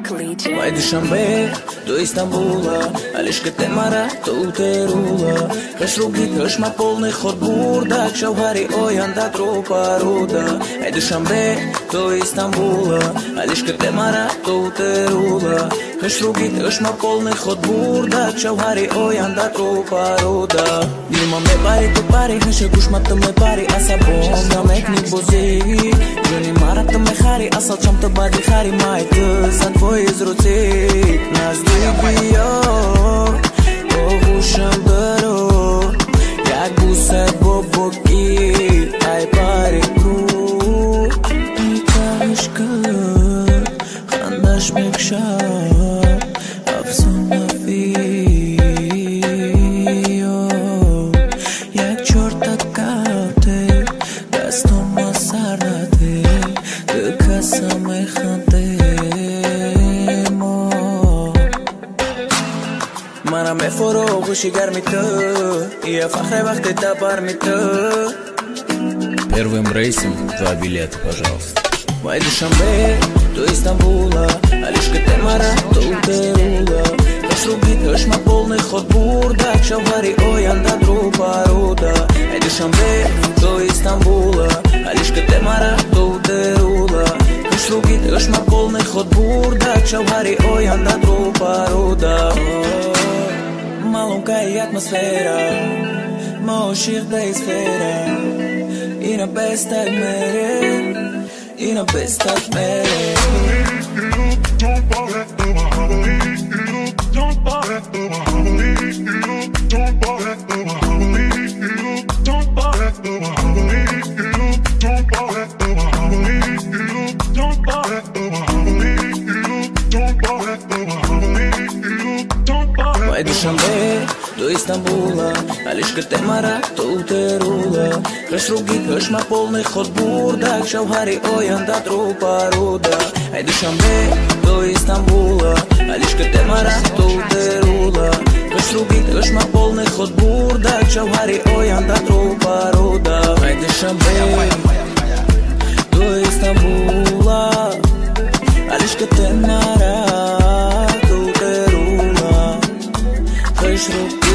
Collegiate. Vai Dushanbe, do Istanbula, a лишь que te mara, tu te rula. Хаш руги, хаш ма полный ход бурда, к шаугари ой анда трупа руда. Vai Dushanbe, do Istanbula, a лишь que te mara, tu te rula. Хаш руги, хаш ма полный ход бурда, к шаугари ой анда трупа руда. Дима me pari, tu pari, хаш гуш ма me pari, asabon, da mekni bozi. Juni mara tu me khari, asal cham tu badi khari, mai san твой из руцит нас дыбьё Огушам дорог Як бусе бобоки Ай пари круг Никаш кылыр Хандаш мекшар Афсун нафиё Як чёрта кауте Дастом масарнате Дыкасаме ханте Мана ме форо гуши гармиты И я фахре вахты табармиты. Первым рейсом 2 билета, пожалуйста. Vai Dushanbe, do Istanbula, а лишь que te mara, tu te rula. Хаш руги, хаш ма полный ход бурда, к шаугари ой анда трупа руда. Vai Dushanbe, do Istanbula, а лишь que te mara, tu te rula. Хаш руги, хаш ма полный ход бурда, к шаугари ой анда трупа руда. Малунка и атмосфера, моших да изфера, и на бестак мере, и на бестак мере. Vai Dushanbe, do Istanbula, а лишь que te mara, tu te rula. Хаш руги, хаш ма полный ход бурда, к шаугари ой анда трупа руда. Vai Dushanbe, do Istanbula, а лишь que te mara, tu te rula. Хаш руги, хаш ма полный ход бурда, к шаугари ой анда трупа руда. Vai Dushanbe, do Istanbula, а лишь que te mara, tu te rula. Хаш руги